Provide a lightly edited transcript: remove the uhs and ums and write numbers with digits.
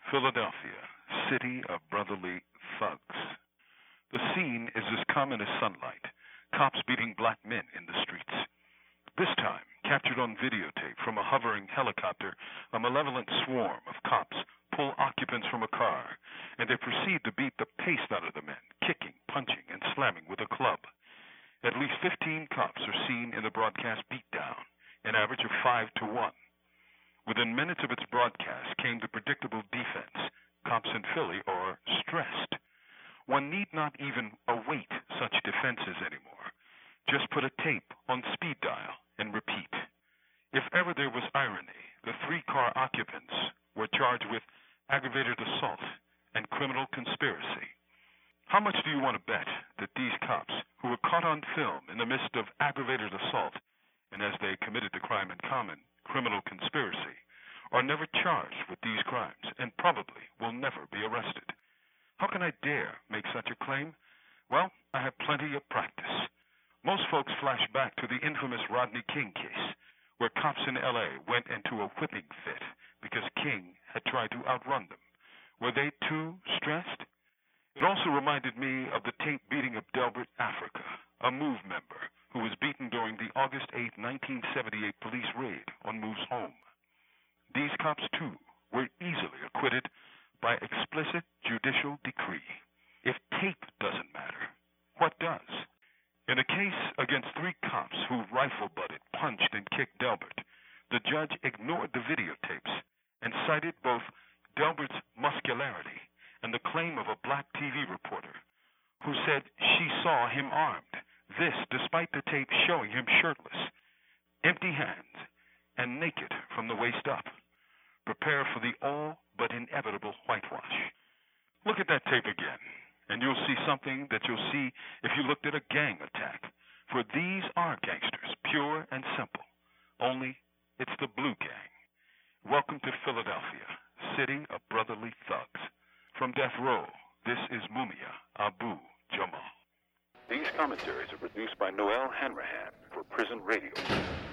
Philadelphia, city of brotherly thugs. The scene is as common as sunlight, cops beating black men in the streets. This time, captured on videotape from a hovering helicopter, a malevolent swarm of cops pull occupants from a car, and they proceed to beat the paste out of the men, kicking, punching, and slamming with a club. At least 15 cops are seen in the broadcast beatdown, an average of 5 to 1. Within minutes of its broadcast came the predictable defense. Cops in Philly are stressed. One need not even await such defenses anymore. Just put a tape on speed dial and repeat. If ever there was irony, the 3-car occupants were charged with aggravated assault and criminal conspiracy. How much do you want to bet that these cops, who were caught on film in the midst of aggravated assault, and as they committed the crime in common, criminal conspiracy, are never charged with these crimes and probably will never be arrested? How can I dare make such a claim? Well, I have plenty of practice. Most folks flash back to the infamous Rodney King case, where cops in L.A. went into a whipping fit because King had tried to outrun them. Were they too stressed? It also reminded me of the tape beating of Delbert Africa, a MOVE member who was beaten during the August 8, 1978 police raid on MOVE's home. These cops, too, were easily acquitted by explicit judicial decree. If tape doesn't matter, what does? In a case against 3 cops who rifle-butted, punched, and kicked Delbert, the judge ignored the videotapes and cited both Delbert's muscularity and the claim of a black TV reporter who said she saw him armed. This despite the tape showing him shirtless, empty hands, and naked from the waist up. Prepare for the all but inevitable whitewash. Look at that tape again, and you'll see something that you'll see if you looked at a gang attack. For these are gangsters, pure and simple. Only it's the Blue Gang. Welcome to Philadelphia, city of brotherly thugs. From Death Row, this is Mumia Abu Jamal. These commentaries are produced by Noel Hanrahan for Prison Radio.